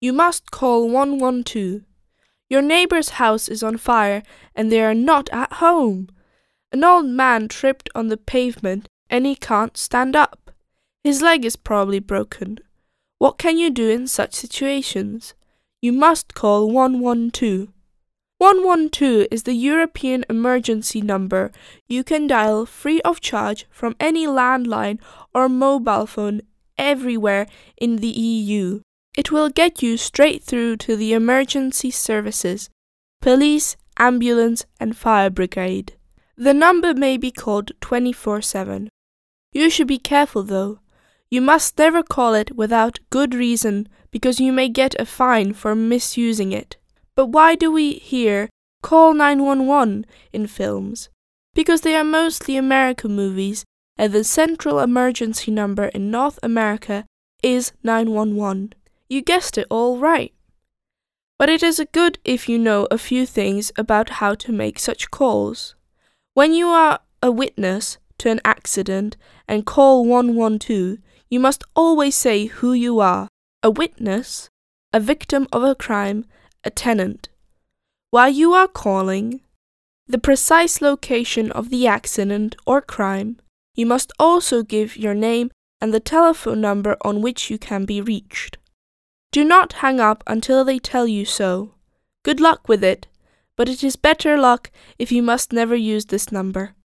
You must call 112. Your neighbor's house is on fire and they are not at home. An old man tripped on the pavement and he can't stand up. His leg is probably broken. What can you do in such situations? You must call 112. 112 is the European emergency number you can dial free of charge from any landline or mobile phone everywhere in the EU. It will get you straight through to the emergency services, police, ambulance and fire brigade. The number may be called 24/7. You should be careful though. You must never call it without good reason because you may get a fine for misusing it. But why do we hear call 911 in films? Because they are mostly American movies and the central emergency number in North America is 911. You guessed it all right. But it is good if you know a few things about how to make such calls. When you are a witness to an accident and call 112, you must always say who you are: a witness, a victim of a crime, a tenant. While you are calling the precise location of the accident or crime, you must also give your name and the telephone number on which you can be reached. Do not hang up until they tell you so. Good luck with it, but it is better luck if you must never use this number.